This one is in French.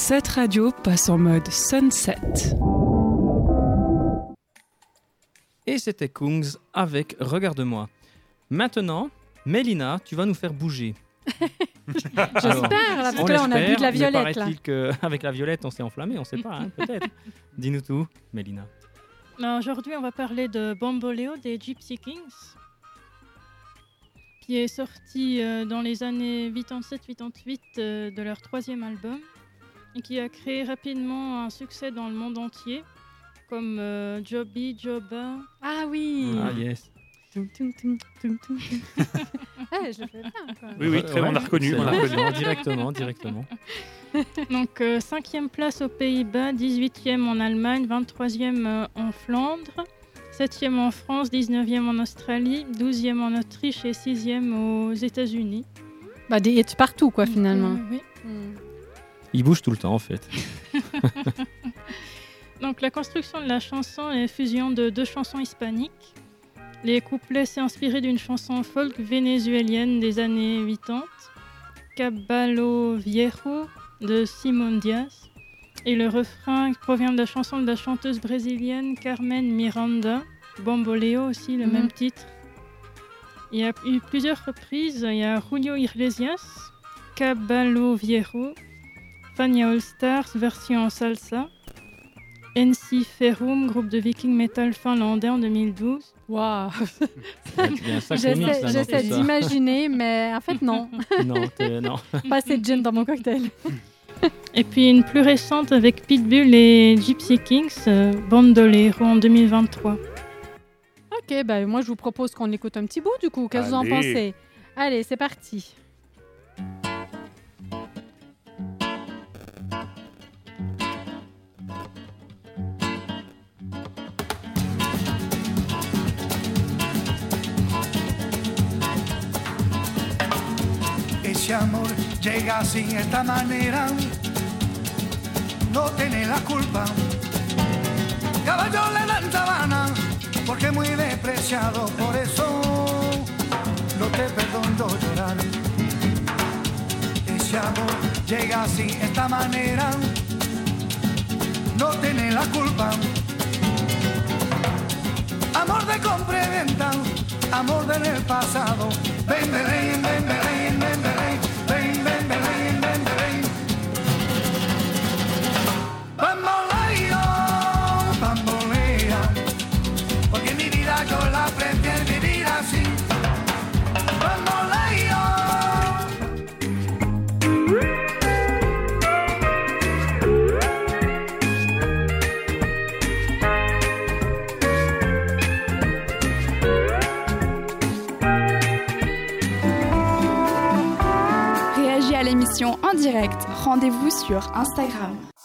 Cette radio passe en mode sunset. Et c'était Kungs avec Regarde-moi. Maintenant, Mélina, tu vas nous faire bouger. J'espère, là, parce que là, on a bu de la violette. Mais paraît-il qu'avec la violette, on s'est enflammé, on ne sait pas, hein, peut-être. Dis-nous tout, Mélina. Aujourd'hui, on va parler de Bamboleo des Gypsy Kings, qui est sorti dans les années 87-88 de leur troisième album, et qui a créé rapidement un succès dans le monde entier, comme Joby, Joba. Ah oui. Ah yes. Je le fais bien, quoi. Oui, très on l'a reconnu. Directement. Donc 5e place aux Pays-Bas, 18e en Allemagne, 23e en Flandre, 7e en France, 19e en Australie, 12e en Autriche et 6e aux États-Unis. Bah, des hits partout, quoi, finalement. Oui. Il bouge tout le temps, en fait. Donc la construction de la chanson est fusion de 2 chansons hispaniques. Les couplets s'est inspiré d'une chanson folk vénézuélienne des années 80, Caballo Viejo de Simón Díaz. Et le refrain provient de la chanson de la chanteuse brésilienne Carmen Miranda, Bamboleo aussi, le même titre. Il y a eu plusieurs reprises. Il y a Julio Iglesias, Caballo Viejo, Fania All Stars, version en salsa, NC Ferrum, groupe de viking metal finlandais en 2012. Waouh. J'essaie d'imaginer, mais en fait, non. non. Pas assez de gin dans mon cocktail. Et puis une plus récente avec Pitbull et Gypsy Kings, Bandolero en 2023. Ok, bah moi je vous propose qu'on écoute un petit bout du coup. Qu'est-ce que vous en pensez? Allez, c'est parti. Ese amor llega sin esta manera, no tiene la culpa. Caballo le dan sabana, porque muy despreciado, por eso no te perdono llorar. Ese amor llega sin esta manera, no tiene la culpa. Amor de compra y venta, amor del pasado. Ven, ven, ven, ven, ven, ven, ven. En direct, rendez-vous sur Instagram.